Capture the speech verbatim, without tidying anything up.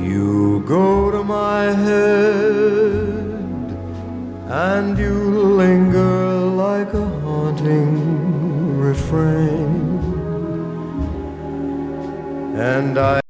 You go to my head and you linger like a haunting refrain, and I